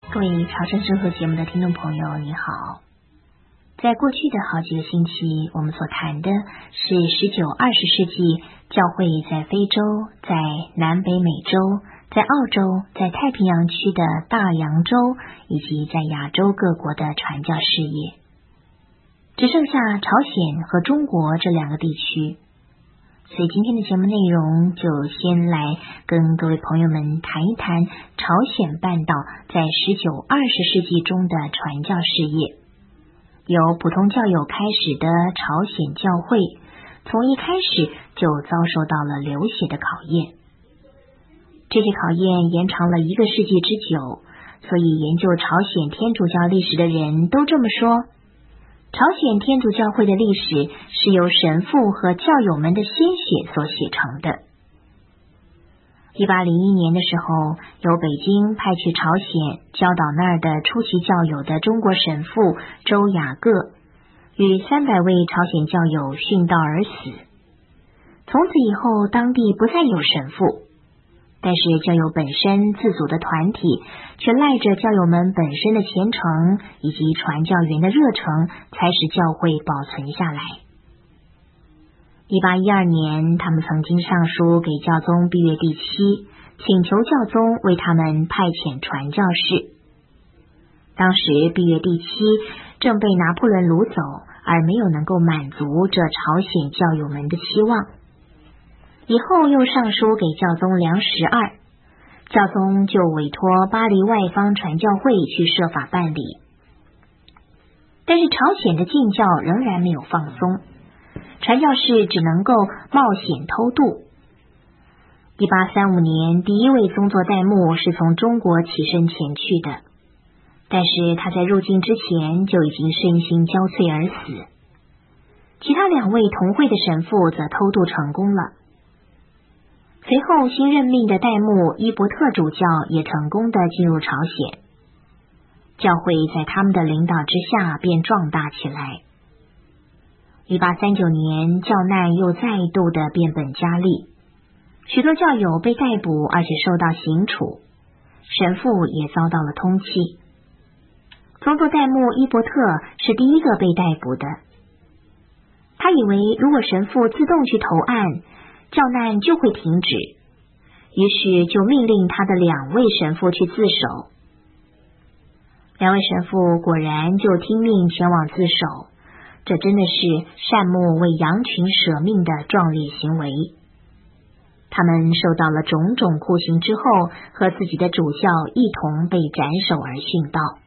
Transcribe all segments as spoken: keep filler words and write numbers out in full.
各位朝圣生活节目的听众朋友，你好。在过去的好几个星期，我们所谈的是十九、二十世纪教会在非洲、在南北美洲、在澳洲、在太平洋区的大洋洲以及在亚洲各国的传教事业。只剩下朝鲜和中国这两个地区，所以今天的节目内容就先来跟各位朋友们谈一谈朝鲜半岛在十九、二十世纪中的传教事业。由普通教友开始的朝鲜教会，从一开始就遭受到了流血的考验。这些考验延长了一个世纪之久，所以研究朝鲜天主教历史的人都这么说：朝鲜天主教会的历史是由神父和教友们的鲜血所写成的。一八零一年的时候，由北京派去朝鲜教导那儿的初期教友的中国神父周雅各，与三百位朝鲜教友殉道而死。从此以后，当地不再有神父，但是教友本身自组的团体却赖着教友们本身的虔诚以及传教员的热诚，才使教会保存下来。一八一二年，他们曾经上书给教宗毕月第七，请求教宗为他们派遣传教士。当时毕月第七正被拿破仑掳走，而没有能够满足这朝鲜教友们的期望。以后又上书给教宗梁十二，教宗就委托巴黎外方传教会去设法办理。但是朝鲜的禁教仍然没有放松，传教士只能够冒险偷渡。一八三五年，第一位宗座代牧是从中国起身前去的，但是他在入境之前就已经身心交瘁而死。其他两位同会的神父则偷渡成功了。随后新任命的代牧伊伯特主教也成功的进入朝鲜，教会在他们的领导之下便壮大起来。一八三九年，教难又再度的变本加厉，许多教友被逮捕，而且受到刑处，神父也遭到了通缉。宗座代牧伊伯特是第一个被逮捕的，他以为如果神父自动去投案，教难就会停止，于是就命令他的两位神父去自首。两位神父果然就听命前往自首，这真的是善牧为羊群舍命的壮烈行为。他们受到了种种酷刑之后，和自己的主教一同被斩首而殉道。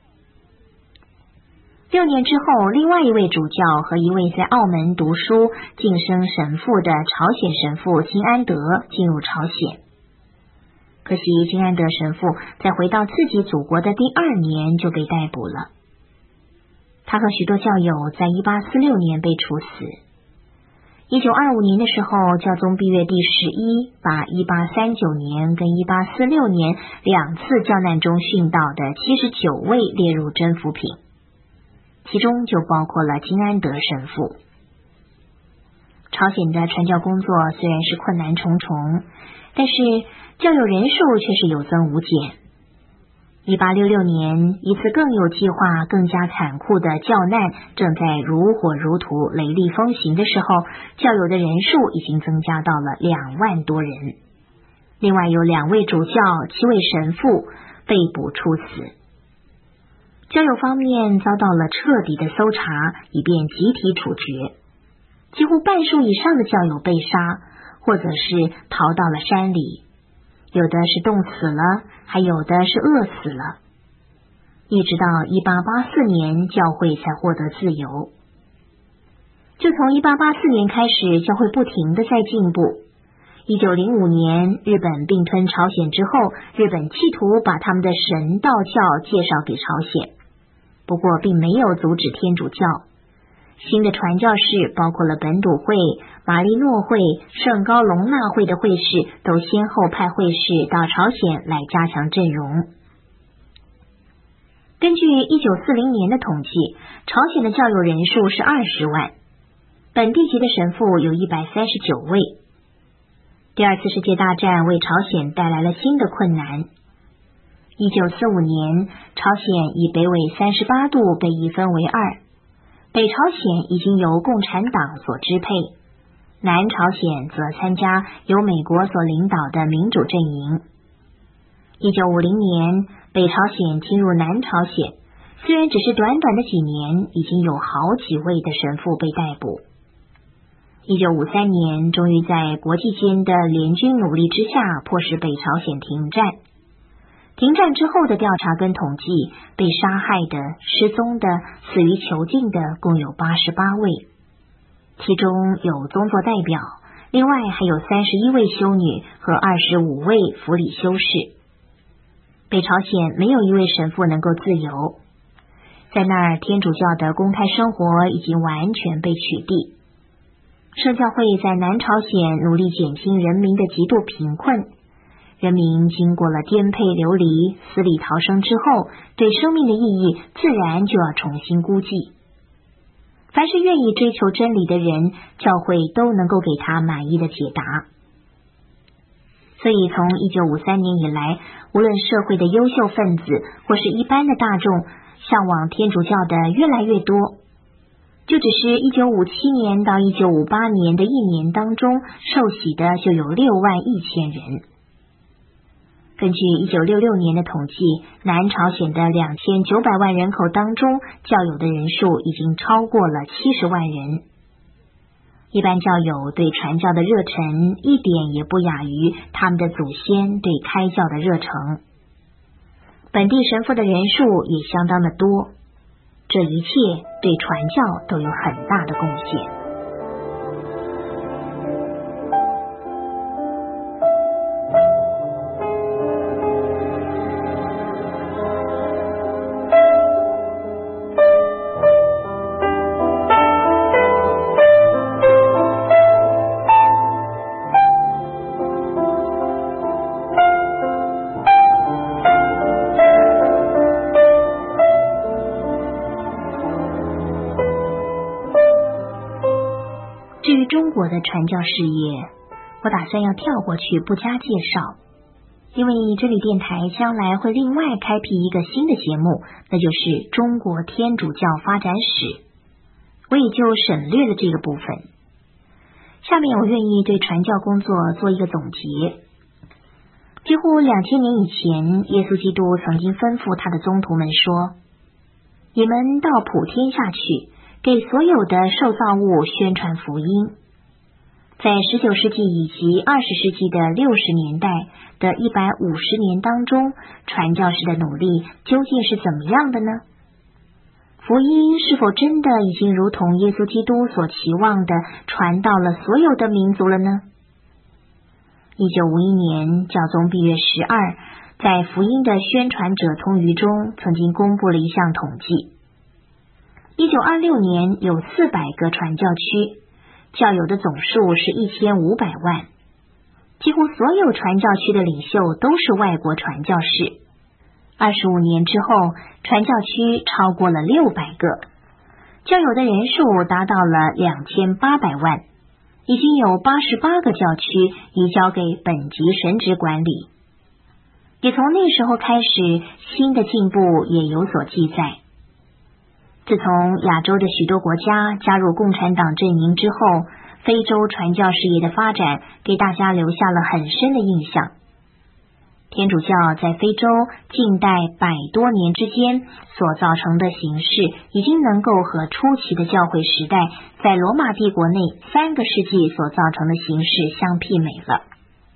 六年之后，另外一位主教和一位在澳门读书晋升神父的朝鲜神父金安德进入朝鲜。可惜金安德神父在回到自己祖国的第二年就被逮捕了。他和许多教友在一八四六年被处死。一九二五年的时候，教宗毕月第十一把一八三九年跟一八四六年两次教难中殉道的七十九位列入真福品，其中就包括了金安德神父。朝鲜的传教工作虽然是困难重重，但是教友人数却是有增无减。一八六六年，一次更有计划、更加残酷的教难正在如火如荼、雷厉风行的时候，教友的人数已经增加到了两万多人。另外有两位主教、七位神父被捕处死。教友方面遭到了彻底的搜查，以便集体处决。几乎半数以上的教友被杀，或者是逃到了山里，有的是冻死了，还有的是饿死了。一直到一八八四年，教会才获得自由。就从一八八四年开始，教会不停的在进步。一九零五年，日本并吞朝鲜之后，日本企图把他们的神道教介绍给朝鲜，不过并没有阻止天主教。新的传教士包括了本笃会、马利诺会、圣高隆纳会的会士，都先后派会士到朝鲜来加强阵容。根据一九四零年的统计，朝鲜的教友人数是二十万，本地籍的神父有一百三十九位。第二次世界大战为朝鲜带来了新的困难， 一九四五年，朝鲜以北纬三十八度被一分为二，北朝鲜已经由共产党所支配，南朝鲜则参加由美国所领导的民主阵营。一九五零年，北朝鲜侵入南朝鲜，虽然只是短短的几年，已经有好几位的神父被逮捕。一九五三年，终于在国际间的联军努力之下，迫使北朝鲜停战。停战之后的调查跟统计，被杀害的、失踪的、死于囚禁的共有八十八位，其中有宗座代表，另外还有三十一位修女和二十五位辅理修士。北朝鲜没有一位神父能够自由，在那儿天主教的公开生活已经完全被取缔。圣教会在南朝鲜努力减轻人民的极度贫困，人民经过了颠沛流离、死里逃生之后，对生命的意义自然就要重新估计。凡是愿意追求真理的人，教会都能够给他满意的解答。所以从一九五三年以来，无论社会的优秀分子或是一般的大众，向往天主教的越来越多。就只是一九五七年到一九五八年的一年当中，受洗的就有六万一千人。根据一九六六年的统计，南朝鲜的两千九百万人口当中，教友的人数已经超过了七十万人。一般教友对传教的热忱一点也不亚于他们的祖先对开教的热诚。本地神父的人数也相当的多，这一切对传教都有很大的贡献。我的传教事业，我打算要跳过去不加介绍，因为这里电台将来会另外开辟一个新的节目，那就是中国天主教发展史，我也就省略了这个部分。下面我愿意对传教工作做一个总结。几乎两千年以前，耶稣基督曾经吩咐他的宗徒们说：你们到普天下去，给所有的受造物宣传福音。在十九世纪以及二十世纪的六十年代的一百五十年当中，传教士的努力究竟是怎么样的呢？福音是否真的已经如同耶稣基督所期望的传到了所有的民族了呢？一九五一年，教宗毕约十二在福音的宣传者通谕中曾经公布了一项统计。一九二六年有四百个传教区，教友的总数是一千五百万，几乎所有传教区的领袖都是外国传教士。二十五年之后，传教区超过了六百个，教友的人数达到了两千八百万，已经有八十八个教区移交给本级神职管理。也从那时候开始，新的进步也有所记载。自从亚洲的许多国家加入共产党阵营之后，非洲传教事业的发展给大家留下了很深的印象。天主教在非洲近代百多年之间所造成的形势，已经能够和初期的教会时代在罗马帝国内三个世纪所造成的形势相媲美了。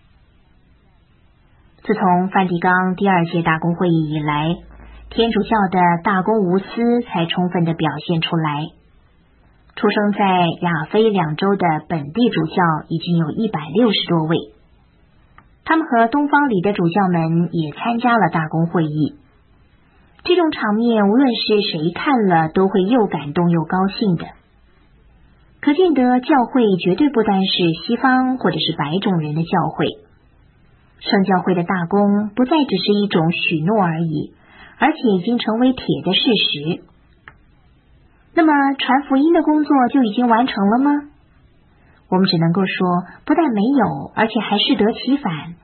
自从梵蒂冈第二届大公会议以来，天主教的大公无私才充分的表现出来。出生在亚非两洲的本地主教已经有一百六十多位，他们和东方里的主教们也参加了大公会议。这种场面无论是谁看了都会又感动又高兴的，可见得教会绝对不单是西方或者是白种人的教会。圣教会的大公不再只是一种许诺而已，而且已经成为铁的事实。那么传福音的工作就已经完成了吗？我们只能够说，不但没有，而且还适得其反。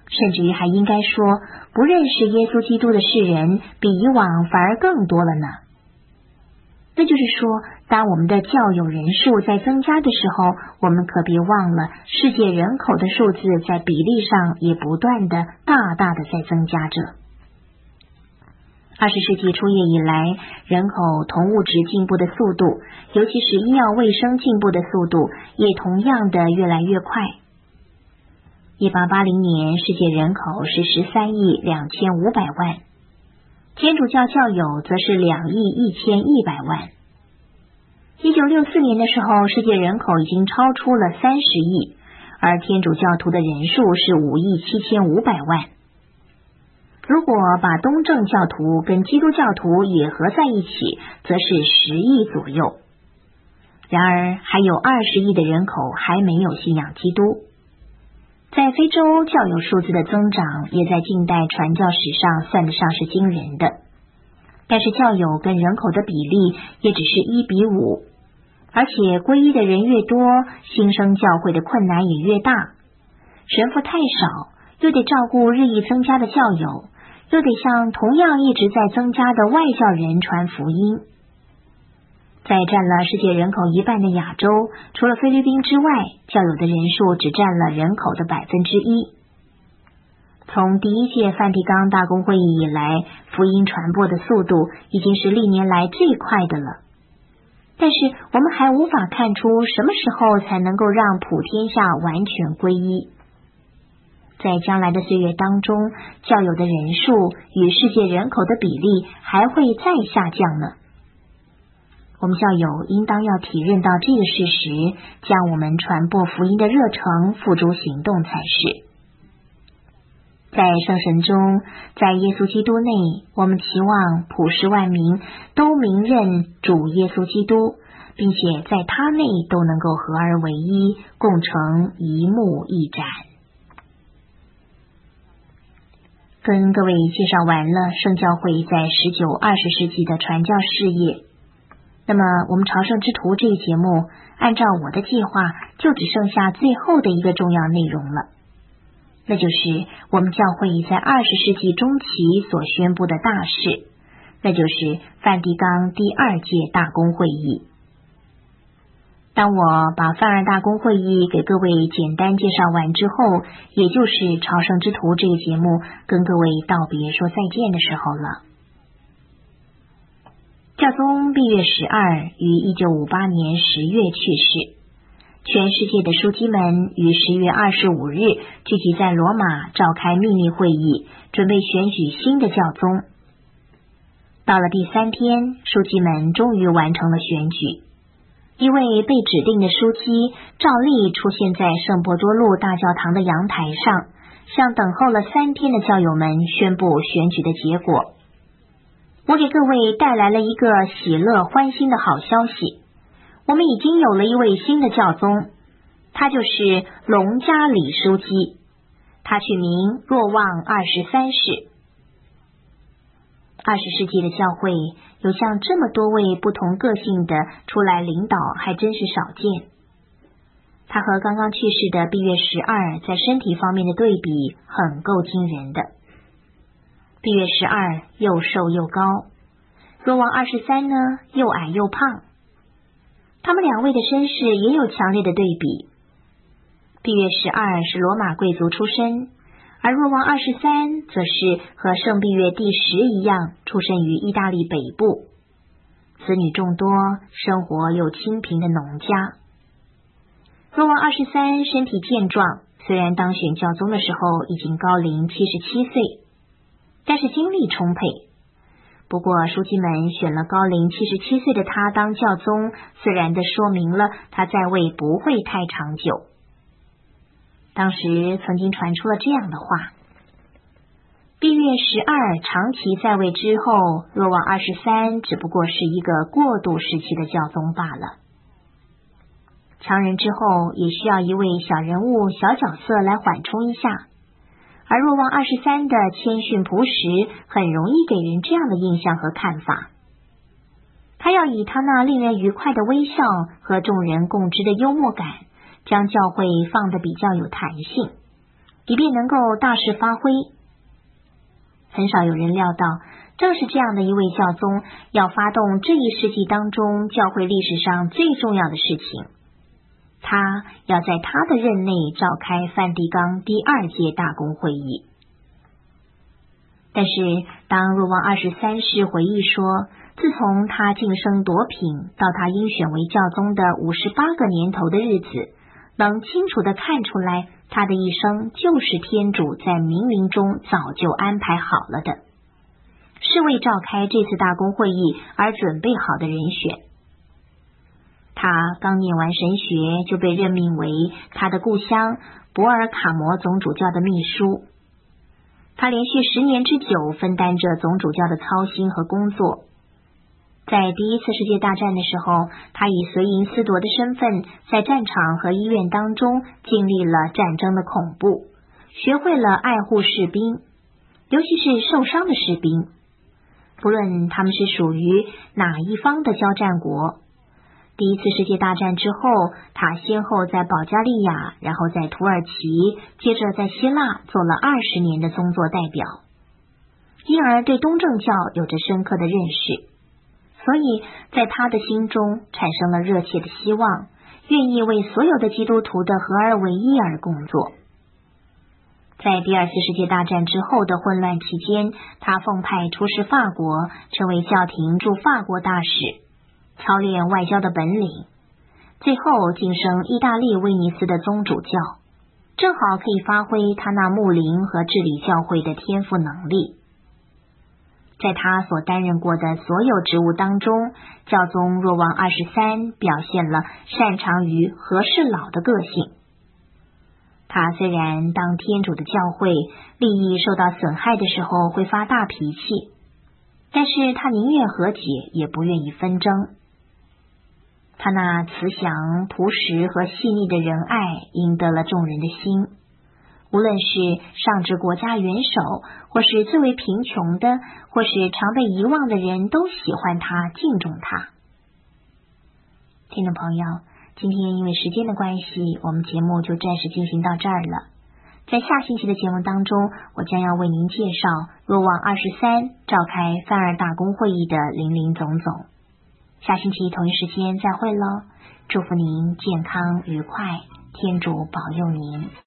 甚至于还应该说，不认识耶稣基督的世人比以往反而更多了呢。那就是说，当我们的教友人数在增加的时候，我们可别忘了，世界人口的数字在比例上也不断的大大的在增加着。二十世纪初叶以来，人口同物质进步的速度，尤其是医药卫生进步的速度，也同样的越来越快。一八八零年，世界人口是十三亿两千五百万，天主教教友则是两亿一千一百万。一九六四年的时候，世界人口已经超出了三十亿，而天主教徒的人数是五亿七千五百万。如果把东正教徒跟基督教徒也合在一起，则是十亿左右。然而，还有二十亿的人口还没有信仰基督。在非洲，教友数字的增长也在近代传教史上算得上是惊人的，但是教友跟人口的比例也只是一比五，而且皈依的人越多，新生教会的困难也越大。神父太少，又得照顾日益增加的教友，又得向同样一直在增加的外教人传福音。在占了世界人口一半的亚洲，除了菲律宾之外，教友的人数只占了人口的百分之一。从第一届梵蒂冈大公会议以来，福音传播的速度已经是历年来最快的了。但是我们还无法看出什么时候才能够让普天下完全归一。在将来的岁月当中，教友的人数与世界人口的比例还会再下降呢。我们教友应当要体认到这个事实，将我们传播福音的热诚付诸行动才是。在圣神中，在耶稣基督内，我们期望普世万民都明认主耶稣基督，并且在他内都能够合而为一，共成一目一展。跟各位介绍完了圣教会在十九、二十世纪的传教事业，那么我们朝圣之途这一节目，按照我的计划，就只剩下最后的一个重要内容了，那就是我们教会在二十世纪中期所宣布的大事，那就是梵蒂冈第二届大公会议。当我把梵二大公会议给各位简单介绍完之后，也就是朝圣之途这个节目跟各位道别说再见的时候了。教宗庇月十二于一九五八年十月去世，全世界的枢机们于十月二十五日聚集在罗马召开秘密会议，准备选举新的教宗。到了第三天，枢机们终于完成了选举。一位被指定的枢机照例出现在圣伯多禄大教堂的阳台上，向等候了三天的教友们宣布选举的结果。我给各位带来了一个喜乐欢欣的好消息，我们已经有了一位新的教宗，他就是隆加里枢机，他取名若望二十三世。二十世纪的教会有像这么多位不同个性的出来领导，还真是少见。他和刚刚去世的庇月十二在身体方面的对比很够惊人的。庇月十二又瘦又高，若望二十三呢又矮又胖。他们两位的身世也有强烈的对比。庇月十二是罗马贵族出身，而若望二十三则是和圣庇月第十一样，出生于意大利北部，子女众多，生活又清贫的农家。若望二十三身体健壮，虽然当选教宗的时候已经高龄七十七岁，但是精力充沛。不过枢机们选了高龄七十七岁的他当教宗，自然地说明了他在位不会太长久。当时曾经传出了这样的话：庇月十二长期在位之后，若望二十三只不过是一个过渡时期的教宗罢了。强人之后也需要一位小人物、小角色来缓冲一下，而若望二十三的谦逊朴实，很容易给人这样的印象和看法。他要以他那令人愉快的微笑和众人共知的幽默感，将教会放得比较有弹性， 以便能够大事发挥。很少有人料到，正是这样的一位教宗，要发动这一世纪当中教会历史上最重要的事情。他要在他的任内召开梵蒂冈第二届大公会议。但是当若望二十三世回忆说，自从他晋升铎品到他应选为教宗的五十八个年头的日子，能清楚地看出来，他的一生就是天主在冥冥中早就安排好了的，是为召开这次大公会议而准备好的人选。他刚念完神学，就被任命为他的故乡博尔卡摩总主教的秘书。他连续十年之久分担着总主教的操心和工作。在第一次世界大战的时候，他以随营司铎的身份，在战场和医院当中经历了战争的恐怖，学会了爱护士兵，尤其是受伤的士兵，不论他们是属于哪一方的交战国。第一次世界大战之后，他先后在保加利亚，然后在土耳其，接着在希腊做了二十年的宗座代表，因而对东正教有着深刻的认识，所以在他的心中产生了热切的希望，愿意为所有的基督徒的合而为一而工作。在第二次世界大战之后的混乱期间，他奉派出使法国，成为教廷驻法国大使，操练外交的本领，最后晋升意大利威尼斯的宗主教，正好可以发挥他那牧灵和治理教会的天赋能力。在他所担任过的所有职务当中，教宗若望二十三表现了擅长于和事佬的个性。他虽然当天主的教会利益受到损害的时候会发大脾气，但是他宁愿和解，也不愿意纷争。他那慈祥、朴实和细腻的仁爱赢得了众人的心，无论是上至国家元首，或是最为贫穷的，或是常被遗忘的人，都喜欢他，敬重他。听众朋友，今天因为时间的关系，我们节目就暂时进行到这儿了。在下星期的节目当中，我将要为您介绍若望二十三召开梵二大公会议的林林总总。下星期同一时间再会喽，祝福您健康愉快，天主保佑您。